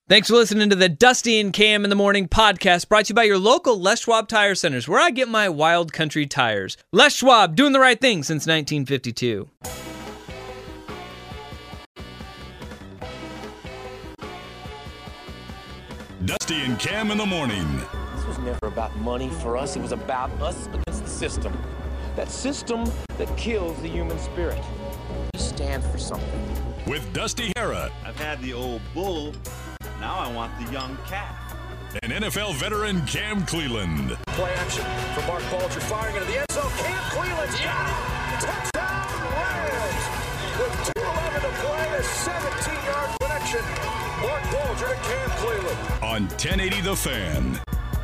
Thanks for listening to the Dusty and Cam in the Morning podcast, brought to you by your local Les Schwab Tire Centers, where I get my wild country tires. Les Schwab, doing the right thing since 1952. Dusty and Cam in the Morning. This was never about money for us. It was about us against the system. That system that kills the human spirit. We stand for something. With Dusty Hera. I've had the old bull. Now I want the young calf. And NFL veteran Cam Cleland. Play action for Mark Bulger, firing into the end zone. Cam Cleland, yeah! Touchdown Rams! With 2:11 to play, a 17-yard connection. Mark Bulger to Cam Cleland. On 1080 The Fan.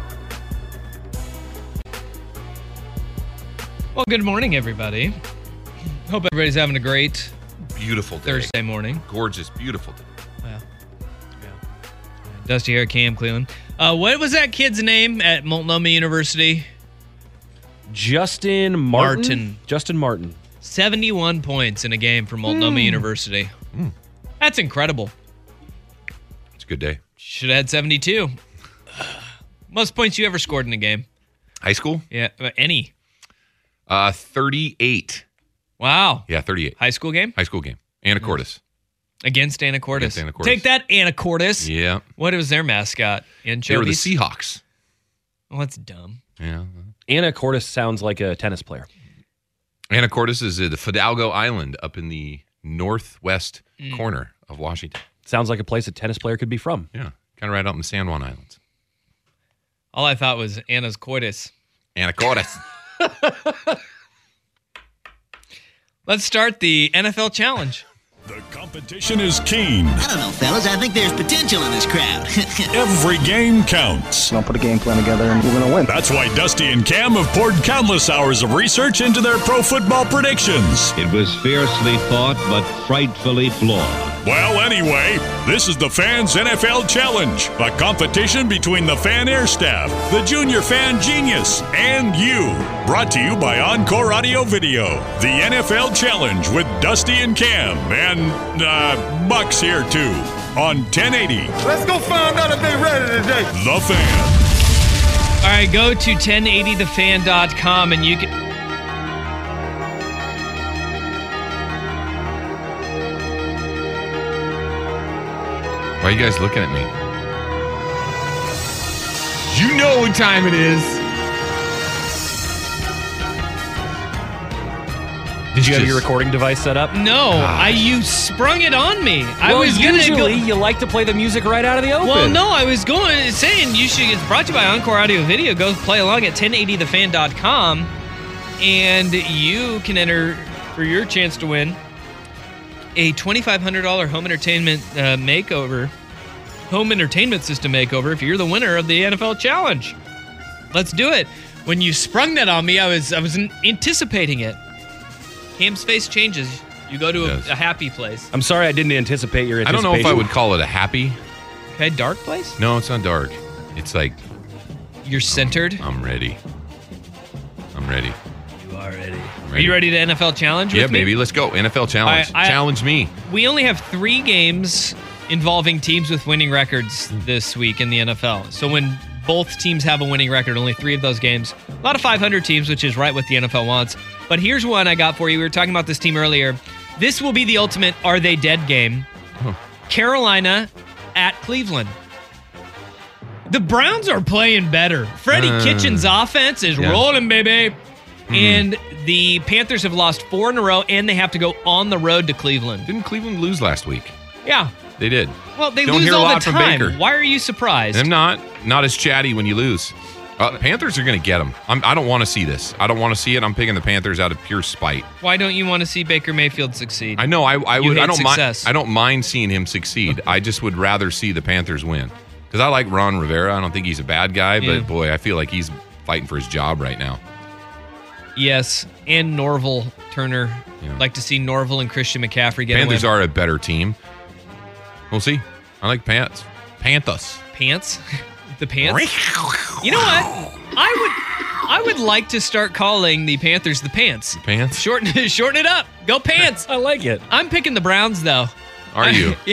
Well, good morning, everybody. Hope everybody's having a great beautiful day. Thursday morning. Gorgeous, beautiful day. Yeah. Dusty here, Cam Cleland. What was that kid's name at Multnomah University? Justin Martin. Justin Martin. 71 points in a game for Multnomah University. That's incredible. It's a good day. Should have had 72. Most points you ever scored in a game? High school? Yeah, any. 38. Wow. Yeah, 38. High school game? High school game. Anacortes. Against Anacortes. Against Anacortes. Take that, Anacortes. Yeah. What was their mascot? Anchovies? They were the Seahawks. Well, that's dumb. Yeah. Anacortes sounds like a tennis player. Anacortes is the Fidalgo Island up in the northwest corner of Washington. Sounds like a place a tennis player could be from. Yeah. Kind of right out in the San Juan Islands. All I thought was Anna's coitus. Anacortes. Let's start the NFL Challenge. The competition is keen. I don't know, fellas. I think there's potential in this crowd. Every game counts. I'll put a game plan together and we're going to win. That's why Dusty and Cam have poured countless hours of research into their pro football predictions. It was fiercely fought, but frightfully flawed. Well, anyway, this is the Fans NFL Challenge, a competition between the Fan Air staff, the Junior Fan Genius, and you. Brought to you by Encore Audio Video. The NFL Challenge with Dusty and Cam, and Bucks here too, on 1080. Let's go find out if they're ready today. The Fan. All right, go to 1080thefan.com and you can... Why are you guys looking at me? You know what time it is. Did you have your recording device set up? No, you sprung it on me. I was usually you like to play the music right out of the open. Well, no, I was saying you should. It's brought to you by Encore Audio Video. Go play along at 1080thefan.com, and you can enter for your chance to win a $2,500 home entertainment home entertainment system makeover if you're the winner of the NFL Challenge. Let's do it. When you sprung that on me, I was anticipating it. Cam's face changes. You go to a happy place. I'm sorry I didn't anticipate your anticipation. I don't know if I would call it a happy. Okay, dark place? No, it's not dark. It's like... You're centered? I'm ready. I'm ready. You are ready. Are you ready to NFL Challenge with me? Yeah, baby. Let's go. NFL Challenge. Challenge me. We only have 3 games involving teams with winning records this week in the NFL. So when both teams have a winning record, only 3 of those games. A lot of 500 teams, which is right what the NFL wants. But here's one I got for you. We were talking about this team earlier. This will be the ultimate Are They Dead game. Carolina at Cleveland. The Browns are playing better. Freddie Kitchens' offense is rolling, baby. And the Panthers have lost 4 in a row, and they have to go on the road to Cleveland. Didn't Cleveland lose last week? Yeah. They did. Well, they Don't lose hear a all lot the from time. Baker. Why are you surprised? I'm not. Not as chatty when you lose. Panthers are going to get them. I don't want to see this. I don't want to see it. I'm picking the Panthers out of pure spite. Why don't you want to see Baker Mayfield succeed? I know. I would. I don't success. mind. I don't mind seeing him succeed. I just would rather see the Panthers win because I like Ron Rivera. I don't think he's a bad guy, but boy, I feel like he's fighting for his job right now. Yes, and Norville Turner. Yeah. Like to see Norville and Christian McCaffrey get Panthers a win. are a better team. We'll see. I like Panthers. Pants? The pants? You know what? I would like to start calling the Panthers the Pants. Pants? Shorten it up. Go Pants. I like it. I'm picking the Browns, though. Are you? Yeah.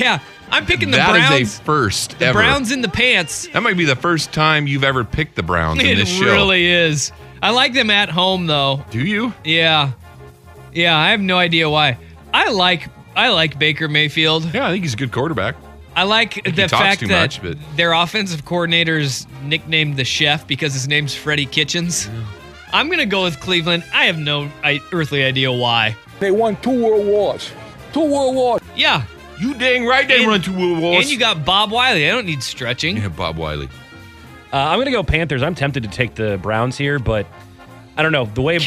I'm picking the That Browns. is a first the ever. Browns in the pants. That might be the first time you've ever picked the Browns in this show. It really is. I like them at home, though. Do you? Yeah. Yeah, I have no idea why. I like Baker Mayfield. Yeah, I think he's a good quarterback. I like the fact too that much, but- their offensive coordinator's nicknamed the chef because his name's Freddie Kitchens. Yeah. I'm going to go with Cleveland. I have no earthly idea why. They won 2 World Wars. 2 World Wars. Yeah. You dang right they run 2 World Wars. And you got Bob Wiley. I don't need stretching. Yeah, Bob Wiley. I'm going to go Panthers. I'm tempted to take the Browns here, but I don't know. The way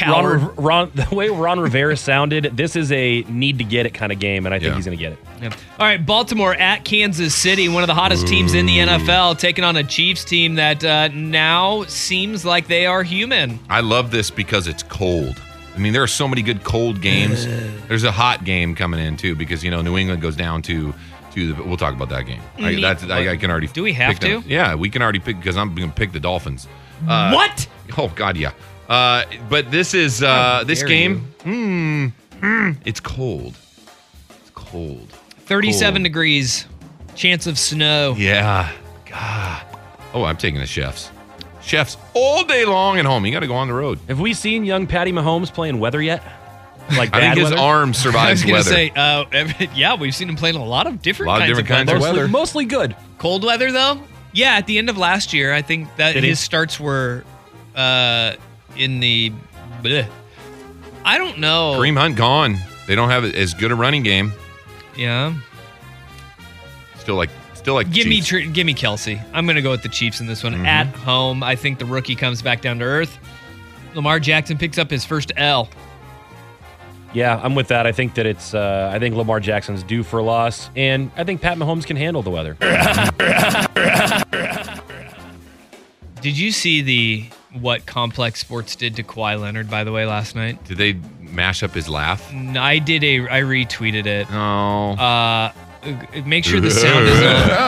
Ron Rivera sounded, this is a need to get it kind of game, and I think he's going to get it. Yeah. All right, Baltimore at Kansas City, one of the hottest teams in the NFL, taking on a Chiefs team that now seems like they are human. I love this because it's cold. I mean, there are so many good cold games. There's a hot game coming in, too, because, New England goes down to the... We'll talk about that game. I can already... Do we have to? Yeah, we can already pick, because I'm going to pick the Dolphins. What? Oh, God, yeah. But this is... this game... it's cold. It's cold. 37 degrees. Chance of snow. Yeah. God. Oh, I'm taking the Chefs. Chefs all day long at home. You got to go on the road. Have we seen young Patty Mahomes playing weather yet? Like I think his weather? arm survives weather. I was going to say, yeah, we've seen him playing a lot of different kinds of weather. Mostly good. Cold weather, though? Yeah, at the end of last year, I think that his starts were in the... Bleh. I don't know. Kareem Hunt gone. They don't have as good a running game. Yeah. Still like give me Kelsey. I'm going to go with the Chiefs in this one. At home, I think the rookie comes back down to earth. Lamar Jackson picks up his first L. Yeah, I'm with that. I think that it's. I think Lamar Jackson's due for a loss, and I think Pat Mahomes can handle the weather. Did you see what Complex Sports did to Kawhi Leonard, by the way, last night? Did they mash up his laugh? I retweeted it. Oh. Make sure the sound is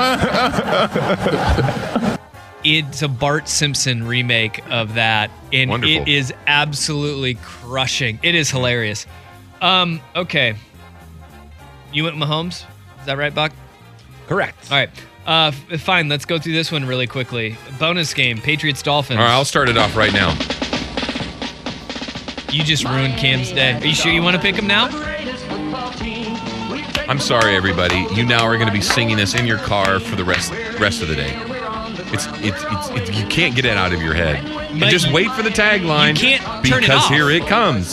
on. It's a Bart Simpson remake of that, and Wonderful. It is absolutely crushing. It is hilarious. Okay. You went Mahomes? Is that right, Buck? Correct. All right. Fine, let's go through this one really quickly. Bonus game, Patriots-Dolphins. All right, I'll start it off right now. You just ruined Cam's day. Are you sure you want to pick him now? I'm sorry, everybody. You now are going to be singing this in your car for the rest of the day. It's you can't get it out of your head. And just wait for the tagline. You can't turn it off. Because here it comes.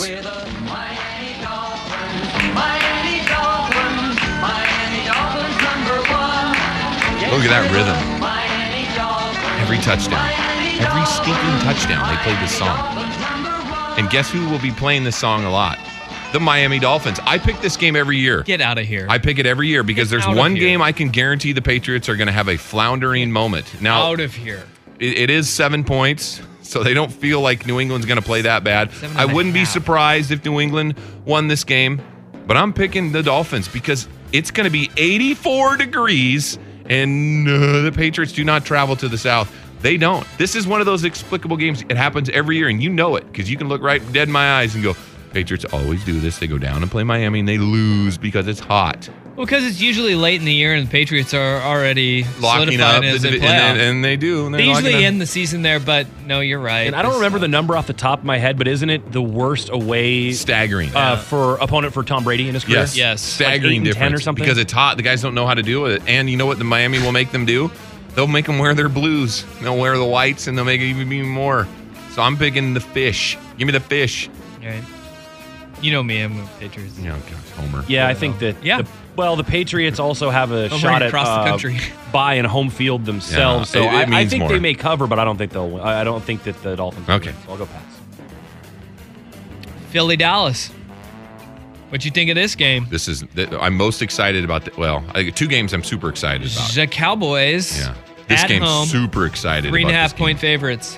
Look at that rhythm. Every touchdown. Every stinking touchdown, they played this song. And guess who will be playing this song a lot? The Miami Dolphins. I pick this game every year. Get out of here. I pick it every year because there's one game I can guarantee the Patriots are going to have a floundering moment. Now, out of here. It is 7 points, so they don't feel like New England's going to play that bad. I wouldn't be surprised if New England won this game, but I'm picking the Dolphins because it's going to be 84 degrees, and the Patriots do not travel to the South. They don't. This is one of those explicable games. It happens every year, and you know it because you can look right dead in my eyes and go, Patriots always do this. They go down and play Miami, and they lose because it's hot. Well, because it's usually late in the year, and the Patriots are already locking up, as and they do. And they usually end the season there, but no, you're right. And I don't remember the number off the top of my head, but isn't it the worst away staggering for opponent for Tom Brady in his career? Yes, staggering like 8 and 10 difference or something. Because it's hot. The guys don't know how to do it, and you know what the Miami will make them do? They'll make them wear their blues. They'll wear the whites, and they'll make it even more. So I'm picking the fish. Give me the fish. Right. You know me, I'm a Patriots. Yeah, Homer. Yeah, I think that. Yeah. The Patriots also have a shot at across the country. buying home field themselves. Yeah, so I think more. they may cover, but I don't think they'll win. I don't think that the Dolphins will win, so I'll go pass. Philly, Dallas. What you think of this game? I'm most excited about. Two games I'm super excited about. The Cowboys. Yeah. This game's home, super excited. 3.5 point favorites.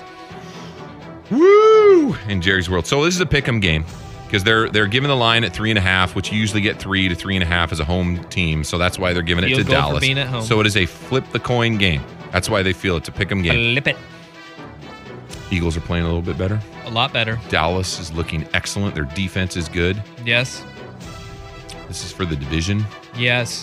Woo! In Jerry's world. So this is a pick'em game. Because they're giving the line at 3.5, which you usually get 3 to 3.5 as a home team. So that's why they're giving it to Dallas. For being at home. So it is a flip the coin game. That's why they feel it's a pick'em game. Flip it. Eagles are playing a little bit better. A lot better. Dallas is looking excellent. Their defense is good. Yes. This is for the division. Yes.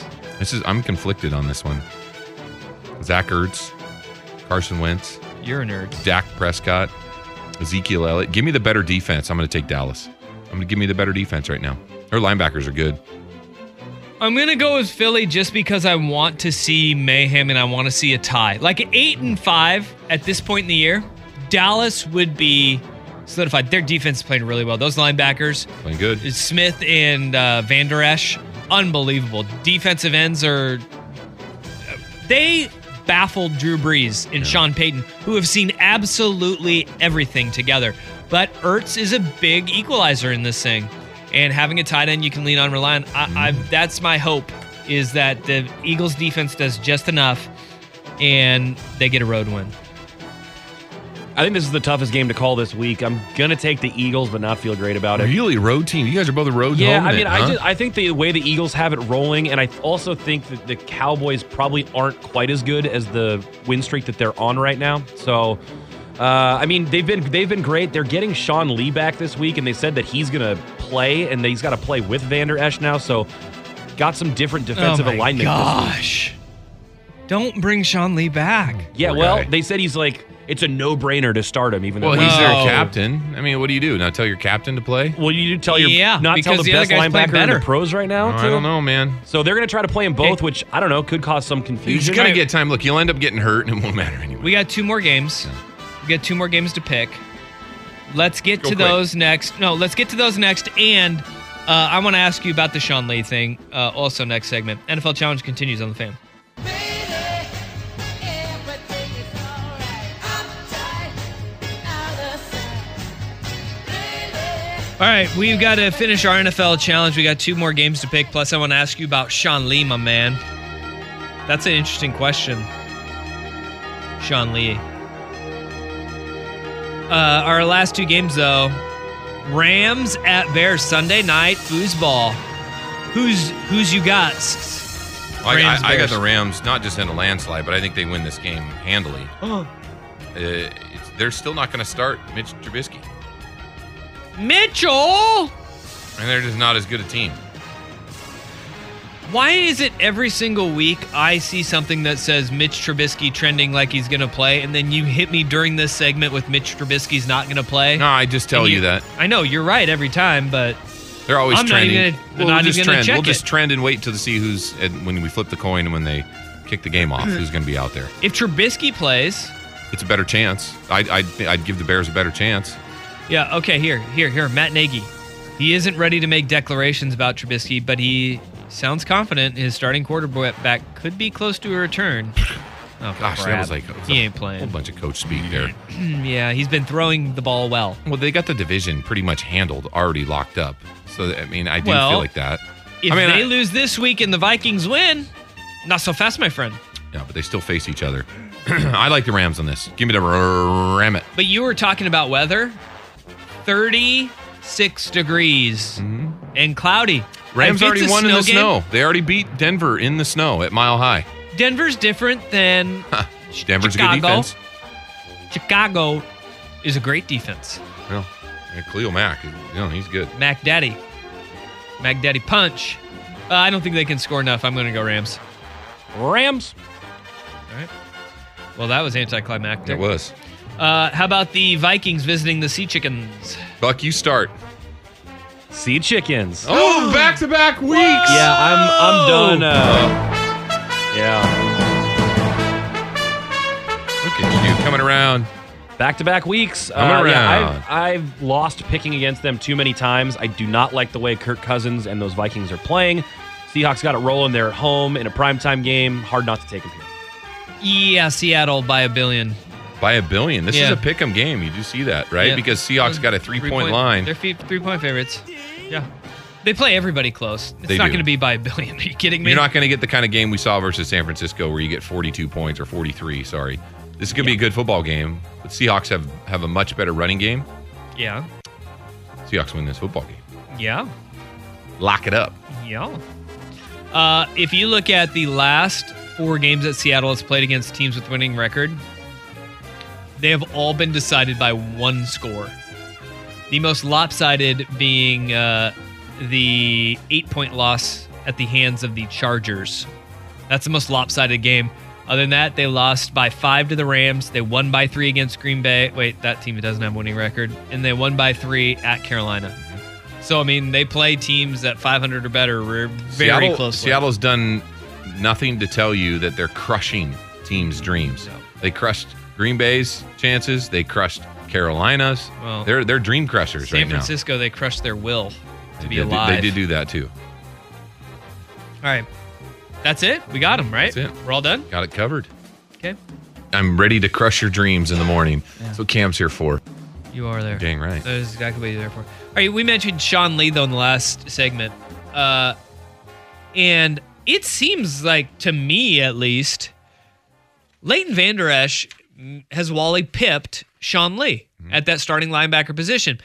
I'm conflicted on this one. Zach Ertz, Carson Wentz. You're a nerd. Dak Prescott, Ezekiel Elliott. Give me the better defense. I'm going to take Dallas. I'm going to give me the better defense right now. Their linebackers are good. I'm going to go with Philly just because I want to see mayhem and I want to see a tie. Like 8-5 at this point in the year, Dallas would be solidified. Their defense is playing really well. Those linebackers. Playing good. Smith and Van Der Esch, unbelievable. Defensive ends are... They baffled Drew Brees and Sean Payton, who have seen absolutely everything together. But Ertz is a big equalizer in this thing. And having a tight end you can lean on, rely on. That's my hope, is that the Eagles defense does just enough and they get a road win. I think this is the toughest game to call this week. I'm going to take the Eagles, but not feel great about it. Really? Road team? You guys are both a road home. Yeah, I mean, I think the way the Eagles have it rolling, and I also think that the Cowboys probably aren't quite as good as the win streak that they're on right now. So, I mean, they've been great. They're getting Sean Lee back this week, and they said that he's going to play, and he's got to play with Van Der Esch now. So, got some different defensive alignment this week. Don't bring Sean Lee back. Yeah, well, they said he's like... It's a no-brainer to start him, even though he's their captain. I mean, what do you do? Not tell your captain to play? Well, you tell your not tell the best linebacker in the pros right now. I don't know, man. So they're going to try to play them both, which I don't know could cause some confusion. He's going to get time. Look, you'll end up getting hurt, and it won't matter anyway. We got 2 more games. We got 2 more games to pick. Let's get to those next. No, let's get to those next. And I want to ask you about the Sean Lee thing. Also, next segment. NFL Challenge continues on the Fan. All right, we've got to finish our NFL challenge. We got 2 more games to pick. Plus, I want to ask you about Sean Lee, my man. That's an interesting question. Sean Lee. Our last 2 games, though. Rams at Bears, Sunday night foosball. Who's you got? I got the Rams, not just in a landslide, but I think they win this game handily. They're still not going to start Mitch Trubisky. Mitchell! And they're just not as good a team. Why is it every single week I see something that says Mitch Trubisky trending like he's going to play, and then you hit me during this segment with Mitch Trubisky's not going to play? No, I just tell you that. I know, you're right every time, but... They're always trending. We'll just trend and wait to see who's... When we flip the coin and when they kick the game off, who's going to be out there. If Trubisky plays... It's a better chance. I'd give the Bears a better chance. Yeah, okay, here. Matt Nagy. He isn't ready to make declarations about Trubisky, but he sounds confident his starting quarterback could be close to a return. Oh, gosh, crap. That was like he ain't playing. A whole bunch of coach speak there. Yeah, he's been throwing the ball well. Well, they got the division pretty much handled, already locked up. So, I mean, I do feel like that. If they lose this week and the Vikings win, not so fast, my friend. Yeah, but they still face each other. I like the Rams on this. Give me the Ram it. But you were talking about weather. 36 degrees and cloudy. Rams already won in the snow. They already beat Denver in the snow at Mile High. Denver's different than Denver's Chicago. A good defense. Chicago is a great defense. Well, Khalil Mack, he's good. Mac Daddy Punch. I don't think they can score enough. I'm going to go Rams. Rams. All right. Well, that was anticlimactic. It was. How about the Vikings visiting the Sea Chickens? Buck, you start. Sea Chickens. Oh, back-to-back weeks. Yeah, I'm done. Yeah. Look at you coming around. Back-to-back weeks. Coming around. Yeah, I've lost picking against them too many times. I do not like the way Kirk Cousins and those Vikings are playing. Seahawks got it rolling. They're at home in a primetime game. Hard not to take them here. Yeah, Seattle by $1 billion. By $1 billion. This is a pick'em game. You do see that, right? Yeah. Because Seahawks got a 3-point line. They're 3-point favorites. Yeah. They play everybody close. It's not going to be by $1 billion. Are you kidding me? You're not going to get the kind of game we saw versus San Francisco where you get 42 points or 43, sorry. This is going to be a good football game. But Seahawks have a much better running game. Yeah. Seahawks win this football game. Yeah. Lock it up. Yeah. If you look at the last 4 games that Seattle has played against teams with winning record, they have all been decided by 1 score. The most lopsided being the 8-point loss at the hands of the Chargers That's the most lopsided game. Other than that, they lost by 5 to the Rams. They won by 3 against Green Bay. Wait, that team doesn't have a winning record. And they won by 3 at Carolina. So, I mean, they play teams at 500 or better very closely. Seattle's done nothing to tell you that they're crushing teams' dreams. No. They crushed Green Bay's chances. They crushed Carolina's. Well, they're dream crushers right now. San Francisco, they crushed their will to be alive. They did do that, too. All right. That's it? We got them, right? That's it. We're all done? Got it covered. Okay. I'm ready to crush your dreams in the morning. Yeah. That's what Cam's here for. You are there. Dang right. That is exactly what you're there for. All right, we mentioned Sean Lee, though, in the last segment. And it seems like, to me at least, Leighton Vander Esch has Wally pipped Sean Lee at that starting linebacker position.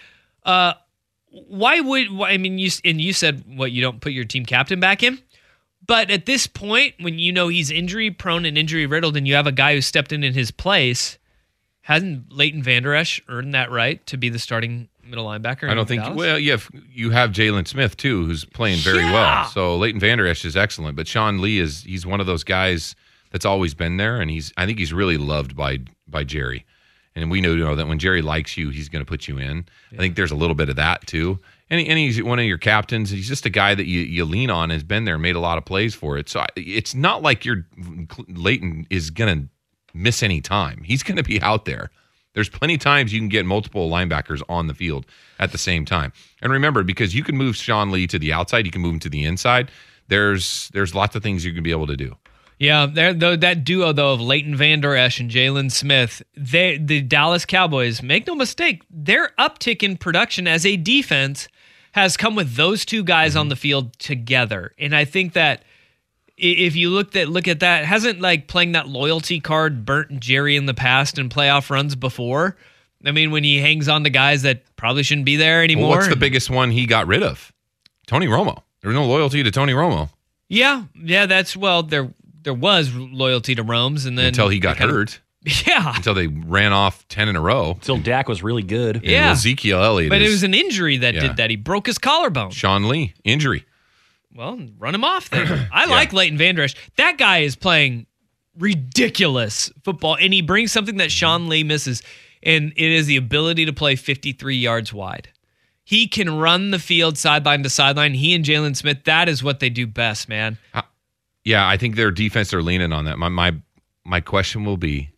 You said, you don't put your team captain back in? But at this point, when you know he's injury prone and injury riddled, and you have a guy who stepped in his place, hasn't Leighton Vander Esch earned that right to be the starting middle linebacker? I don't think. Dallas? Well, yeah, you have Jalen Smith too, who's playing very well. So Leighton Vander Esch is excellent, but Sean Lee he's one of those guys that's always been there, and I think he's really loved by Jerry. And we know that when Jerry likes you, he's going to put you in. Yeah. I think there's a little bit of that too. And he's one of your captains. He's just a guy that you lean on, has been there, made a lot of plays for it. So it's not like Leighton is going to miss any time. He's going to be out there. There's plenty of times you can get multiple linebackers on the field at the same time. And remember, because you can move Sean Lee to the outside, you can move him to the inside. There's lots of things you can be able to do. Yeah, that duo, though, of Leighton Vander Esch and Jalen Smith, the Dallas Cowboys, make no mistake, their uptick in production as a defense has come with those two guys on the field together. And I think that if you look at that, hasn't playing that loyalty card burnt Jerry in the past in playoff runs before? I mean, when he hangs on to guys that probably shouldn't be there anymore. Well, what's the biggest one he got rid of? Tony Romo. There was no loyalty to Tony Romo. Yeah, there was loyalty to Rome's, and then until he got hurt. Yeah. Until they ran off 10 in a row. Until Dak was really good. Yeah. Ezekiel Elliott. But it was an injury that did that. He broke his collarbone. Sean Lee, injury. Well, run him off then. I like Leighton Vander Esch. That guy is playing ridiculous football, and he brings something that Sean Lee misses, and it is the ability to play 53 yards wide. He can run the field sideline to sideline. He and Jalen Smith, that is what they do best, man. Yeah, I think their defense are leaning on that. My question will be,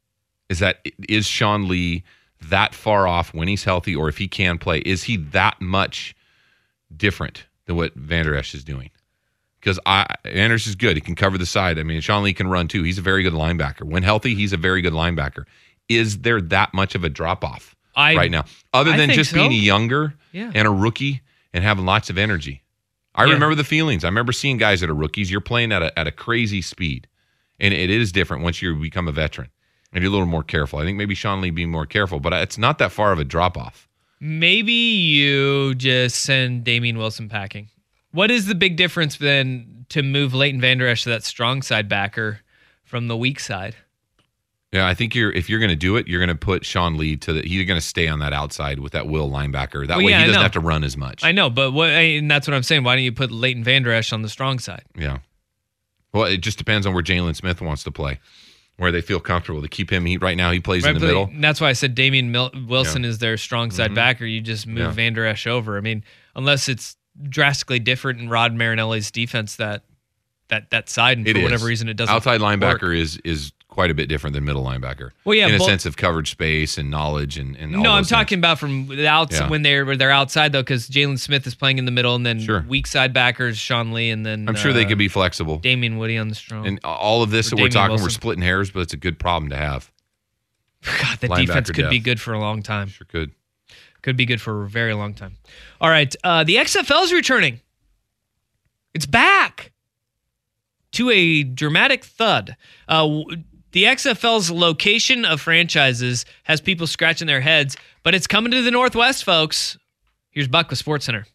is Sean Lee that far off when he's healthy, or if he can play, is he that much different than what Vander Esch is doing? Because Vander Esch is good. He can cover the side. I mean, Sean Lee can run too. He's a very good linebacker. When healthy, he's a very good linebacker. Is there that much of a drop-off right now? Other than just being younger and a rookie and having lots of energy. I remember the feelings. I remember seeing guys that are rookies. You're playing at a crazy speed. And it is different once you become a veteran. And you're a little more careful. I think maybe Sean Lee being more careful, but it's not that far of a drop-off. Maybe you just send Damian Wilson packing. What is the big difference then to move Leighton Vander Esch to that strong side backer from the weak side? Yeah, I think if you're going to do it, you're going to put Sean Lee he's going to stay on that outside with that will linebacker. That way he doesn't have to run as much. I know, but and that's what I'm saying. Why don't you put Leighton Vander Esch on the strong side? Yeah. Well, it just depends on where Jalen Smith wants to play, where they feel comfortable to keep him. Right now he plays in the middle. And that's why I said Damian Wilson is their strong side backer. You just move Vander Esch over. I mean, unless it's drastically different in Rod Marinelli's defense that side, and for whatever reason it doesn't outside linebacker work. is quite a bit different than middle linebacker. Well, yeah, in a sense of coverage space and knowledge and all no, I'm those talking things. about from the outside when they're outside though, because Jalen Smith is playing in the middle, and then weak side backers Sean Lee, and then I'm sure they could be flexible. Damian Woody on the strong, and all of this that we're talking, we're splitting hairs, but it's a good problem to have. God, the defense could be good for a long time. Sure could. Could be good for a very long time. All right, the XFL is returning. It's back to a dramatic thud. The XFL's location of franchises has people scratching their heads, but it's coming to the Northwest, folks. Here's Buck with SportsCenter.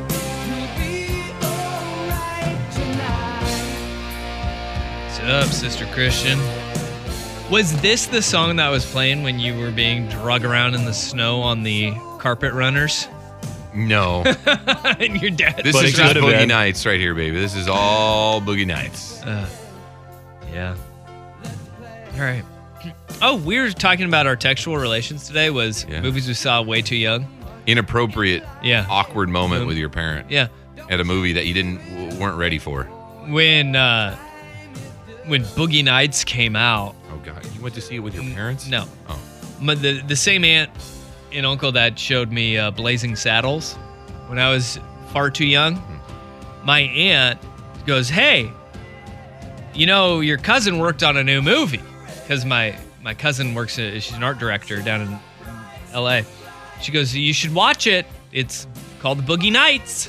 What's up, Sister Christian? Was this the song that was playing when you were being drug around in the snow on the carpet runners? No. And your dad. This is just Boogie Nights right here, baby. This is all Boogie Nights. Yeah. All right. Oh, we were talking about our textual relations today. Was movies we saw way too young. Inappropriate, awkward moment with your parent. Yeah. At a movie that you weren't ready for. When Boogie Nights came out. Oh God, you went to see it with your parents? No. Oh. But the same aunt and uncle that showed me Blazing Saddles when I was far too young. My aunt goes, "Hey, you know your cousin worked on a new movie," because my cousin works. She's an art director down in L.A. She goes, "You should watch it. It's called The Boogie Nights."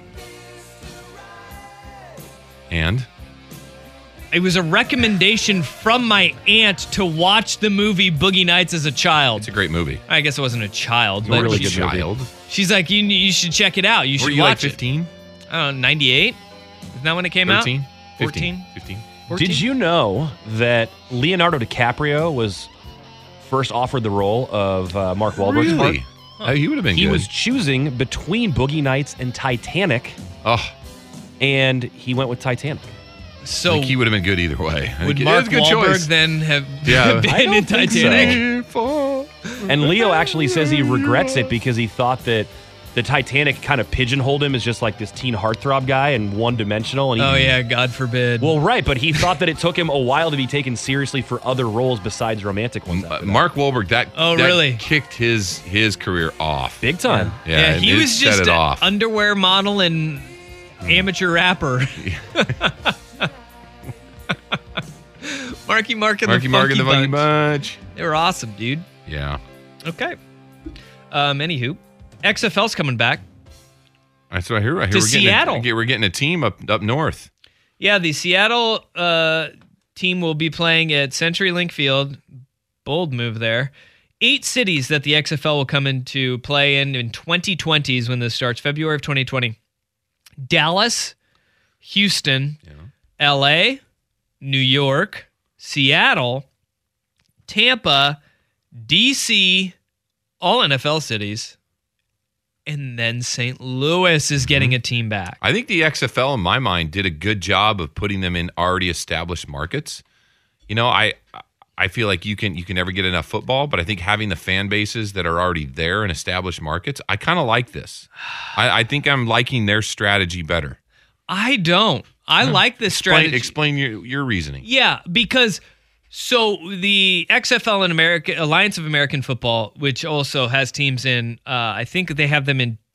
And? It was a recommendation from my aunt to watch the movie Boogie Nights as a child. It's a great movie. I guess it wasn't a child, but really good child. She's like, you should check it out. You should watch like 15? it. I don't know, 98? Isn't that when it came 13? out? 14? 15. 14? Did you know that Leonardo DiCaprio was first offered the role of Mark Wahlberg's part? Really? Oh, he would have been He good. was choosing between Boogie Nights and Titanic. Oh. And he went with Titanic. So I think he would have been good either way. Would Mark Wahlberg then have been in Titanic? So. And Leo actually says he regrets it because he thought that the Titanic kind of pigeonholed him as just like this teen heartthrob guy and one-dimensional. And Oh, yeah, God forbid. Well, right, but he thought that it took him a while to be taken seriously for other roles besides romantic ones. Mark Wahlberg, that really kicked his career off. Big time. Yeah, he it was set just it an off. underwear model and amateur rapper. Marky Mark and the Funky Bunch. They were awesome, dude. Yeah. Okay. Anywho, XFL's coming back. That's what I hear. To Seattle. We're getting a team up north. Yeah, the Seattle team will be playing at CenturyLink Field. Bold move there. 8 cities that the XFL will come into play in 2020 is when this starts, February of 2020. Dallas, Houston, LA, New York, Seattle, Tampa, DC, all NFL cities, and then St. Louis is getting a team back. I think the XFL, in my mind, did a good job of putting them in already established markets. You know, I feel like you can never get enough football, but I think having the fan bases that are already there in established markets, I kind of like this. I think I'm liking their strategy better. I don't. I like this strategy. Explain your reasoning. Yeah, because so the XFL in Alliance of American Football, which also has teams in, I think they have them in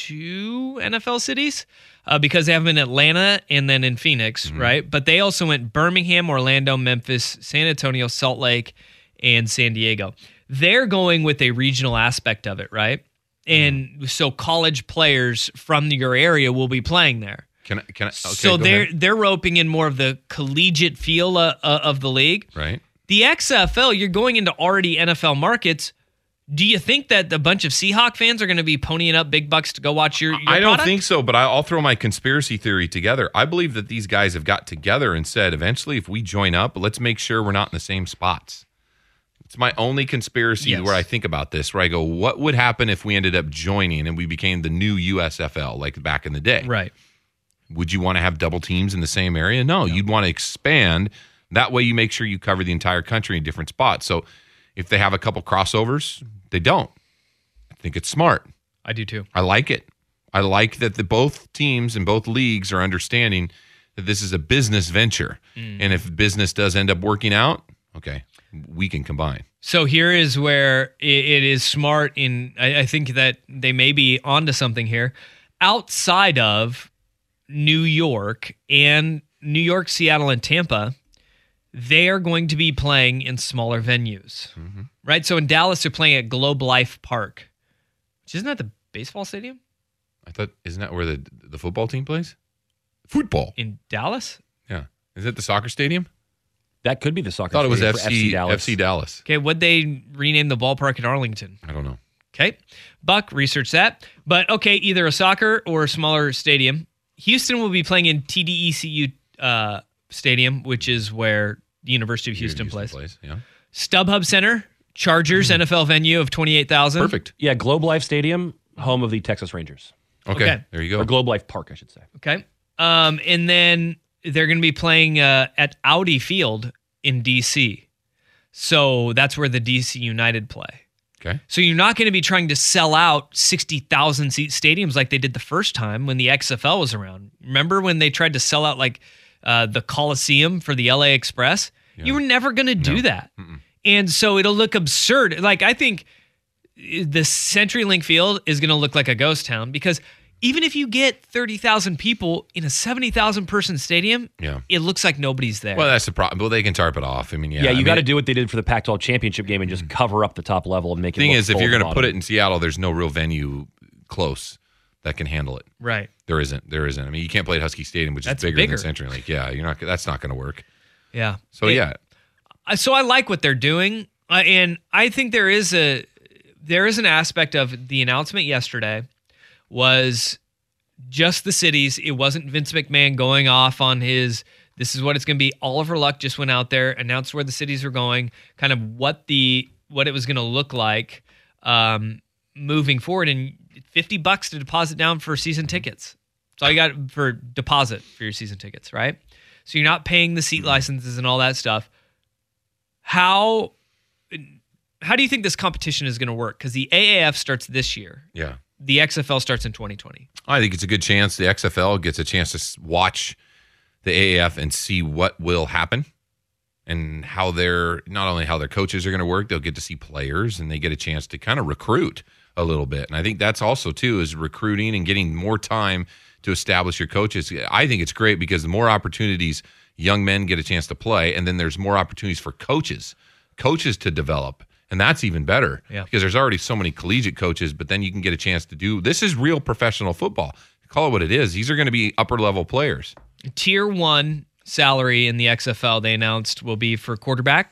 2 NFL cities because they have them in Atlanta and then in Phoenix, right? But they also went Birmingham, Orlando, Memphis, San Antonio, Salt Lake, and San Diego. They're going with a regional aspect of it, right? And so college players from your area will be playing there. Can I? Okay, so they're roping in more of the collegiate feel of the league. Right. The XFL, you're going into already NFL markets. Do you think that a bunch of Seahawk fans are going to be ponying up big bucks to go watch your I don't product? think so, but I'll throw my conspiracy theory together. I believe that these guys have got together and said, eventually, if we join up, let's make sure we're not in the same spots. It's my only conspiracy where I think about this, where I go, what would happen if we ended up joining and we became the new USFL, like back in the day? Right. Would you want to have double teams in the same area? No, you'd want to expand. That way you make sure you cover the entire country in different spots. So if they have a couple crossovers, they don't. I think it's smart. I do too. I like it. I like that both teams and both leagues are understanding that this is a business venture. And if business does end up working out, okay, we can combine. So here is where it is smart I think that they may be onto something here. Outside of New York, Seattle, and Tampa, they are going to be playing in smaller venues, right? So in Dallas, they're playing at Globe Life Park, which isn't that the baseball stadium? I thought, isn't that where the football team plays? Football. In Dallas? Yeah. Is it the soccer stadium? That could be the soccer I thought it was stadium for FC Dallas. Okay, what'd they rename the ballpark in Arlington? I don't know. Okay. Buck, research that. But okay, either a soccer or a smaller stadium. Houston will be playing in TDECU Stadium, which is where the University of Houston plays. Yeah. StubHub Center, Chargers NFL venue of 28,000. Perfect. Yeah, Globe Life Stadium, home of the Texas Rangers. Okay. There you go. Or Globe Life Park, I should say. Okay. And then they're going to be playing at Audi Field in D.C. So that's where the D.C. United play. Okay. So you're not going to be trying to sell out 60,000 seat stadiums like they did the first time when the XFL was around. Remember when they tried to sell out like the Coliseum for the LA Express? Yeah. You were never going to do that. Mm-mm. And so it'll look absurd. Like, I think the CenturyLink Field is going to look like a ghost town because even if you get 30,000 people in a 70,000 person stadium, it looks like nobody's there. Well, that's the problem. Well, they can tarp it off. I mean, you got to do what they did for the Pac-12 championship game and just cover up the top level and make it. The thing is, if you're going to put it in Seattle, there's no real venue close that can handle it. Right. There isn't. I mean, you can't play at Husky Stadium, which is bigger than CenturyLink. Yeah, that's not going to work. Yeah. So So I like what they're doing, and I think there is an aspect of the announcement yesterday was just the cities. It wasn't Vince McMahon going off on this is what it's going to be. Oliver Luck just went out there, announced where the cities are going, kind of what it was going to look like moving forward, and $50 to deposit down for season tickets. That's all you got for deposit for your season tickets, right? So you're not paying the seat licenses and all that stuff. How do you think this competition is going to work? Because the AAF starts this year. Yeah. The XFL starts in 2020. I think it's a good chance the XFL gets a chance to watch the AAF and see what will happen and how not only how their coaches are going to work, they'll get to see players and they get a chance to kind of recruit a little bit. And I think that's also, too, is recruiting and getting more time to establish your coaches. I think it's great because the more opportunities young men get a chance to play, and then there's more opportunities for coaches to develop. And that's even better because there's already so many collegiate coaches, but then you can get a chance to do, this is real professional football. Call it what it is. These are going to be upper level players. Tier 1 salary in the XFL they announced will be for quarterback,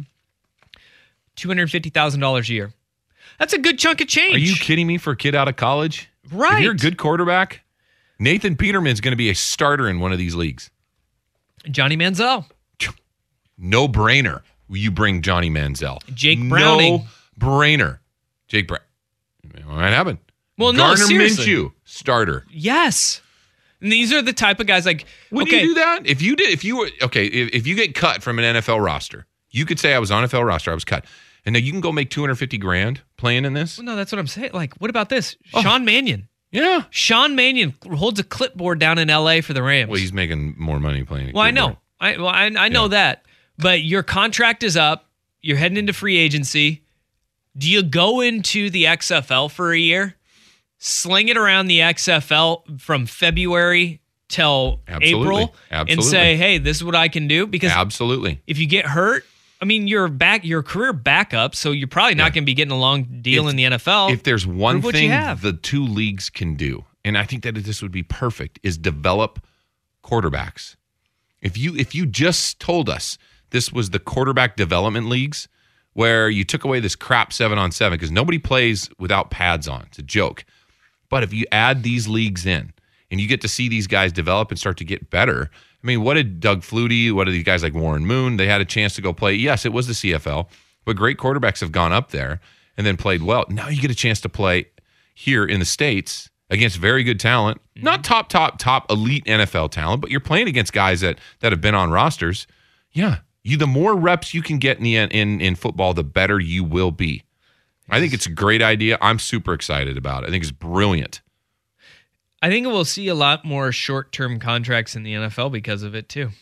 $250,000 a year. That's a good chunk of change. Are you kidding me for a kid out of college? Right. If you're a good quarterback, Nathan Peterman's going to be a starter in one of these leagues. Johnny Manziel. No brainer. You bring Johnny Manziel. Jake Browning. No brainer. Jake Browning. It might happen. Well, Gardner seriously. Minshew, starter. Yes. And these are the type of guys like, Would you do that? If you get cut from an NFL roster, you could say I was on NFL roster, I was cut. And now you can go make $250,000 playing in this? Well, no, that's what I'm saying. Like, what about this? Sean Mannion. Yeah. Sean Mannion holds a clipboard down in LA for the Rams. Well, he's making more money playing. Well, I know. I know that. But your contract is up. You're heading into free agency. Do you go into the XFL for a year? Sling it around the XFL from February till April and say, hey, this is what I can do? Because if you get hurt, I mean, you're your career backup, so you're probably not going to be getting a long deal in the NFL. If there's one thing the two leagues can do, and I think that this would be perfect, is develop quarterbacks. If you just told us this was the quarterback development leagues where you took away this crap 7-on-7 because nobody plays without pads on. It's a joke. But if you add these leagues in and you get to see these guys develop and start to get better, I mean, what did Doug Flutie, what did these guys like Warren Moon, they had a chance to go play. Yes, it was the CFL, but great quarterbacks have gone up there and then played well. Now you get a chance to play here in the States against very good talent, not top elite NFL talent, but you're playing against guys that have been on rosters. Yeah, the more reps you can get in football, the better you will be. I think it's a great idea. I'm super excited about it. I think it's brilliant. I think we'll see a lot more short-term contracts in the NFL because of it too.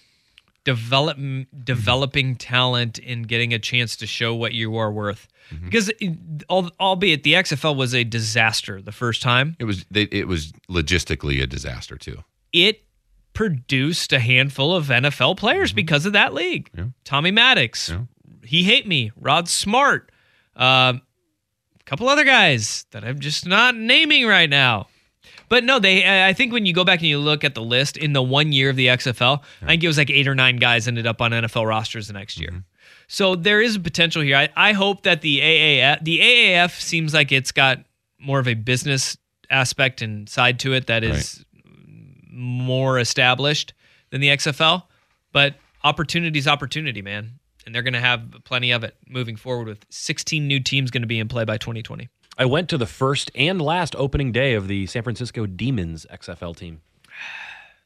Developing talent and getting a chance to show what you are worth. Because albeit the XFL was a disaster the first time. It was logistically a disaster too. It produced a handful of NFL players because of that league. Yeah. Tommy Maddox, He Hate Me, Rod Smart, a couple other guys that I'm just not naming right now. But no, I think when you go back and you look at the list in the 1 year of the XFL, I think it was like 8 or 9 guys ended up on NFL rosters the next year. So there is a potential here. I hope that the AAF seems like it's got more of a business aspect and side to it that is more established than the XFL. But opportunity's opportunity, man. And they're going to have plenty of it moving forward with 16 new teams going to be in play by 2020. I went to the first and last opening day of the San Francisco Demons XFL team.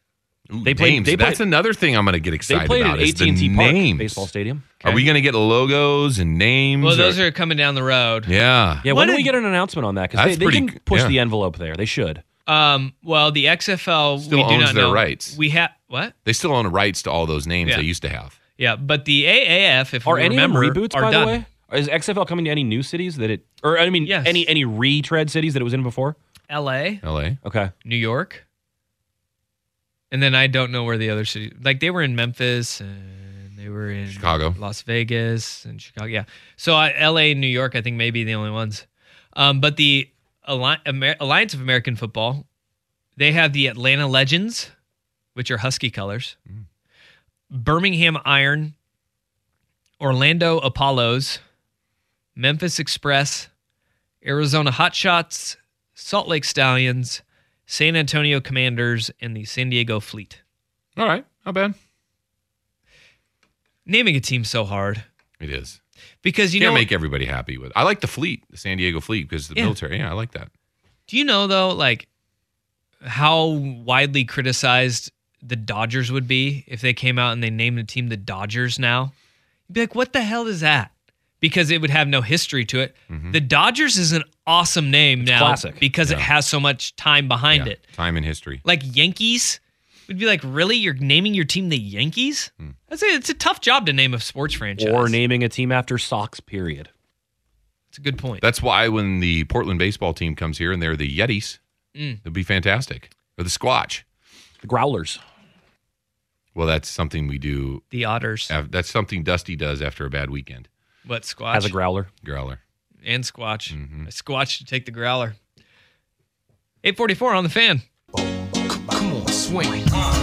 Ooh, They played. names. They That's played, another thing I'm going to get they excited played about. at is the AT&T Park names. baseball stadium. Are we going to get logos and names? Well, those are coming down the road. Yeah. Yeah, What when do did- we get an announcement on that? Because That's they pretty- can push yeah. the envelope there. They should. Well, the XFL Still we do owns not their know. rights. We have what? They still own rights to all those names Yeah. they used to have. Yeah, but the AAF, if Are we any remember, of them reboots, are by done. the way? Is XFL coming to any new cities that it, or I mean, Yes. any retread cities that it was in before? LA, L.A. Okay. New York, and then I don't know where the other cities. Like they were in Memphis and they were in Chicago. Las Vegas, and Chicago. Yeah, so LA and New York, I think maybe the only ones. But the Alliance of American Football, they have the Atlanta Legends, which are Husky colors, Birmingham Iron, Orlando Apollos, Memphis Express, Arizona Hotshots, Salt Lake Stallions, San Antonio Commanders, and the San Diego Fleet. All right. Not bad. Naming a team so hard It is. because you Can't know. make everybody happy with. I like the fleet, the San Diego Fleet, because the Yeah. military. Yeah, I like that. Do you know though, like how widely criticized the Dodgers would be if they came out and they named the team the Dodgers now? You'd be like, what the hell is that? Because it would have no history to it. The Dodgers is an awesome name now classic. because it Yeah. has so much time behind Yeah. it. Time in history. Like Yankees would be like, really? You're naming your team the Yankees? It's a tough job to name a sports franchise. Or naming a team after Sox, period. It's a good point. That's why when the Portland baseball team comes here and they're the Yetis, it'll be fantastic. Or the Squatch. The Growlers. Well, that's something we do. The Otters. That's something Dusty does after a bad weekend. What, Squatch? Has a growler. Growler. And Squatch. A Squatch to take the growler. 844 on the fan. Come on, swing.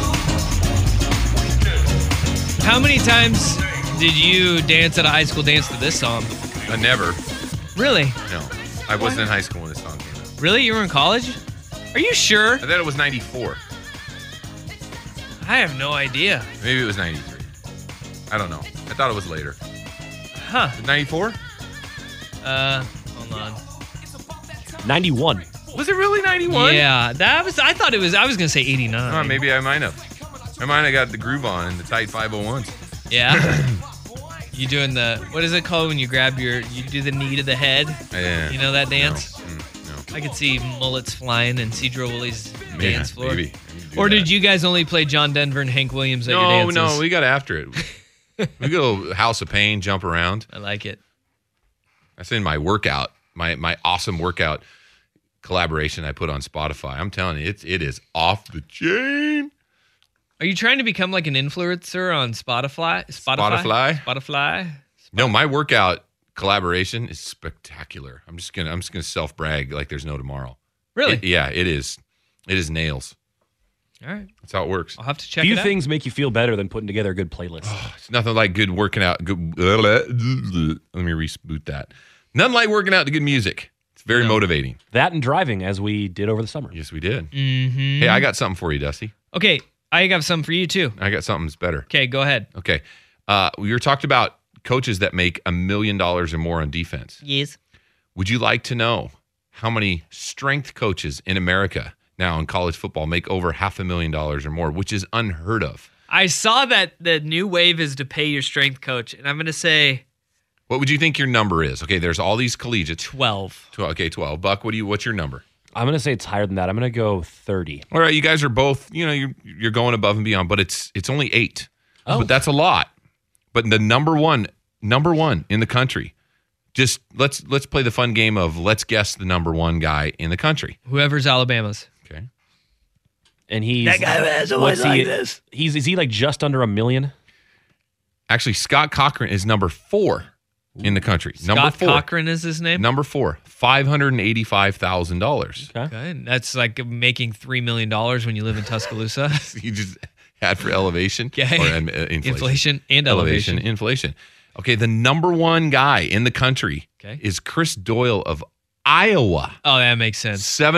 How many times did you dance at a high school dance to this song? Never. Really? No. I wasn't in high school when this song came out. Really? You were in college? Are you sure? I thought it was 94. I have no idea. Maybe it was 93. I don't know. I thought it was later. Huh. 94? Hold on. 91. Was it really 91? Yeah, I thought it was, I was going to say 89. Oh, maybe I might have. I might have got the groove on in the tight 501s. Yeah? You doing what is it called when you you do the knee to the head? Yeah. You know that dance? No. I could see mullets flying and Cedro Woolley's dance floor. Maybe. Or did you guys only play John Denver and Hank Williams at your dances? No, we got after it. We go House of Pain, jump around. I like it. That's in my workout, my awesome workout collaboration I put on Spotify. I'm telling you, it is off the chain. Are you trying to become like an influencer on Spotify? Spotify? No, my workout collaboration is spectacular. I'm just gonna self brag like there's no tomorrow. Really? It is. It is nails. All right. That's how it works. I'll have to check Few it out. things make you feel better than putting together a good playlist. It's nothing like good working out. Let me reboot that. Nothing like working out to good music. It's very motivating. That and driving, as we did over the summer. Yes, we did. Mm-hmm. Hey, I got something for you, Dusty. Okay, I got something for you too. I got something that's better. Okay, go ahead. Okay. We were talking about coaches that make $1 million or more on defense. Yes. Would you like to know how many strength coaches in America now in college football make over $500,000 or more, which is unheard of? I saw that the new wave is to pay your strength coach, and I'm going to say What would you think your number is? Okay, there's all these collegiates. 12. Okay, 12. Buck, what's your number? I'm going to say it's higher than that. I'm going to go 30. All right, you guys are both, you're going above and beyond, but it's only 8. Oh. But that's a lot. But the number one in the country. Just let's play the fun game of let's guess the number one guy in the country. Whoever's Alabama's. Okay. And he's That guy has always what's like this. Is he like just under $1 million? Actually, Scott Cochran is number 4 in the country. Number Scott 4. Cochran is his name? Number 4, $585,000. Okay. That's like making $3 million when you live in Tuscaloosa. You just had for elevation Okay. or Inflation and elevation. Inflation. Okay, the number one guy in the country is Chris Doyle of Iowa. Oh, that makes sense.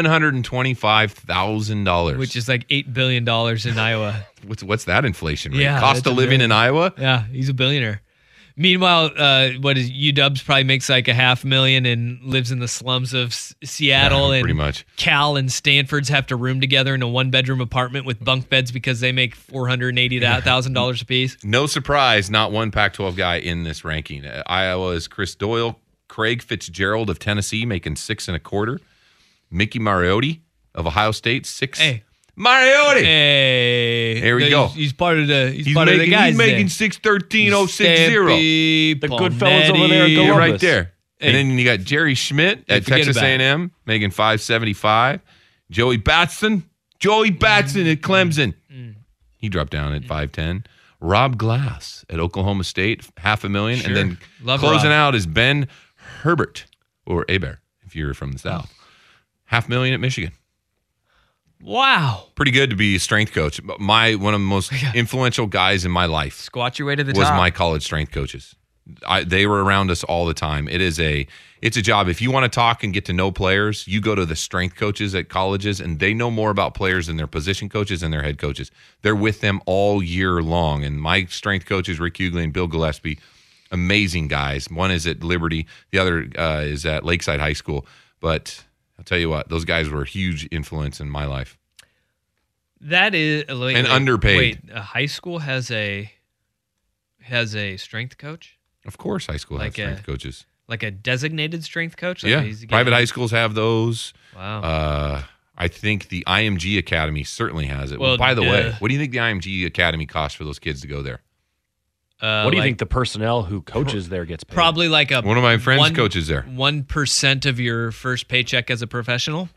$725,000. Which is like $8 billion in Iowa. What's that inflation rate? Yeah, Cost that's of living in Iowa? Yeah, he's a billionaire. Meanwhile, UW's probably makes like $500,000 and lives in the slums of Seattle, and pretty much. Cal and Stanford's have to room together in a 1-bedroom apartment with bunk beds because they make $480,000 apiece. No surprise, not one Pac-12 guy in this ranking. Iowa's Chris Doyle, Craig Fitzgerald of Tennessee making $6.25. Mickey Mariotti of Ohio State, 6. Hey. Mariotti. Hey. There we go. He's part of the guys. He's making 613,060. The good fellas over there at Columbus. Right there. Hey. And then you got Jerry Schmidt at Texas A&M making $575. Joey Batson at Clemson. He dropped down at $510. Rob Glass at Oklahoma State, $500,000. Sure. And then Love closing Rob. out is Ben Herbert, or Hebert, if you're from the South. $500,000 at Michigan. Wow. Pretty good to be a strength coach. One of the most influential guys in my life Squat your way to the was top. my college strength coaches. They were around us all the time. It's a job. If you want to talk and get to know players, you go to the strength coaches at colleges, and they know more about players than their position coaches and their head coaches. They're with them all year long. And my strength coaches, Rick Hughley and Bill Gillespie, amazing guys. One is at Liberty. The other is at Lakeside High School. But I'll tell you what, those guys were a huge influence in my life. That is and underpaid. Wait, a high school has a strength coach? Of course, high school has strength coaches. Like a designated strength coach? Like Yeah, private high schools have those. Wow. I think the IMG Academy certainly has it. Well, By the way, what do you think the IMG Academy costs for those kids to go there? What do you think the personnel who coaches there gets paid? Probably like one of my friends coaches there. 1% of your first paycheck as a professional?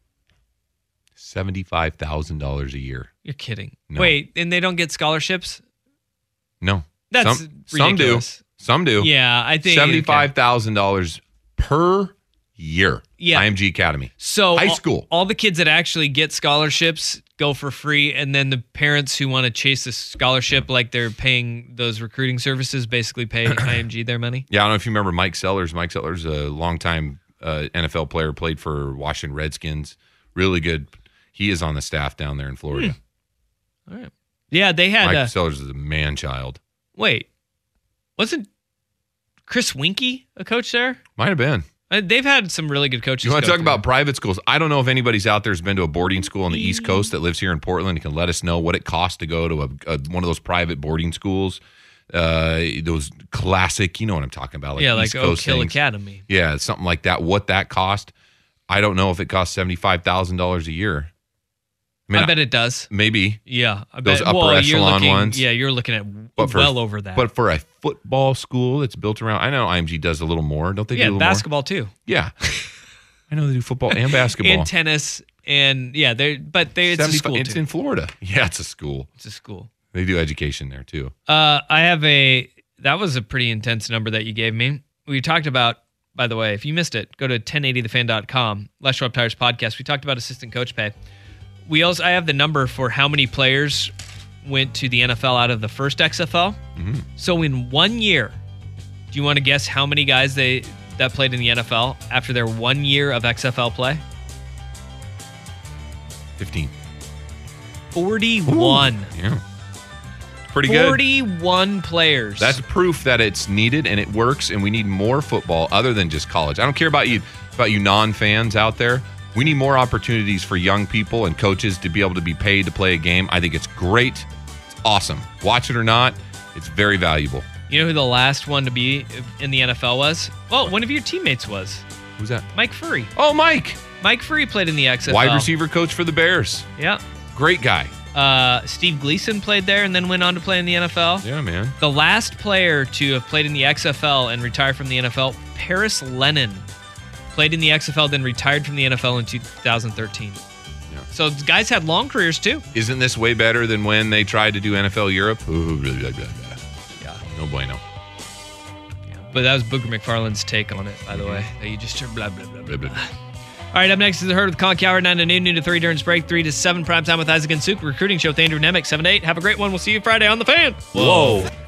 $75,000 a year. You're kidding. No. Wait, and they don't get scholarships? No. That's ridiculous. Some do. Yeah, I think $75,000 per year. Yeah. IMG Academy. So high school. All the kids that actually get scholarships go for free, and then the parents who want to chase the scholarship, like they're paying those recruiting services, basically pay IMG their money. Yeah, I don't know if you remember Mike Sellers. Mike Sellers, a longtime NFL player, played for Washington Redskins. Really good. He is on the staff down there in Florida. All right. Yeah, they had Mike Sellers is a man-child. Wait, wasn't Chris Winkie a coach there? Might have been. They've had some really good coaches. You want to talk about private schools? I don't know if anybody's out there has been to a boarding school on the East Coast that lives here in Portland and can let us know what it costs to go to one of those private boarding schools. Those classic, you know what I'm talking about. Like like East Coast Oak Hill things. Academy. Yeah, something like that. What that cost, I don't know if it costs $75,000 a year. I bet it does. Maybe. Yeah. I Those bet. upper echelon ones. Yeah, you're looking at over that. But for a football school that's built around, I know IMG does a little more. Don't they do a little basketball too. Yeah. I know they do football and basketball. And tennis. And yeah, it's a school It's too. in Florida. Yeah, it's a school. It's a school. They do education there too. That was a pretty intense number that you gave me. We talked about, by the way, if you missed it, go to 1080thefan.com. Les Schwab Tires podcast. We talked about assistant coach pay. I have the number for how many players went to the NFL out of the first XFL. Mm-hmm. So in 1 year, do you want to guess how many guys that played in the NFL after their 1 year of XFL play? 15. 41. Ooh, yeah. Pretty good. 41 players. That's proof that it's needed and it works, and we need more football other than just college. I don't care about you non-fans out there. We need more opportunities for young people and coaches to be able to be paid to play a game. I think it's great. It's awesome. Watch it or not, it's very valuable. You know who the last one to be in the NFL was? Well, one of your teammates was. Who's that? Mike Furry. Oh, Mike. Mike Furry played in the XFL. Wide receiver coach for the Bears. Yeah. Great guy. Steve Gleason played there and then went on to play in the NFL. Yeah, man. The last player to have played in the XFL and retire from the NFL, Paris Lennon, played in the XFL, then retired from the NFL in 2013. Yeah. So guys had long careers too. Isn't this way better than when they tried to do NFL Europe? Ooh, blah, blah, blah, blah. Yeah. No bueno. Yeah. But that was Booger McFarland's take on it, by the way. That you just heard blah, blah, blah, blah, blah. All right, up next is The Herd with Colin Cowherd, 9 to noon, noon to 3 during break, 3 to 7 prime time with Isaac and Suk, recruiting show with Andrew Nemec, 7 to 8. Have a great one. We'll see you Friday on The Fan. Whoa.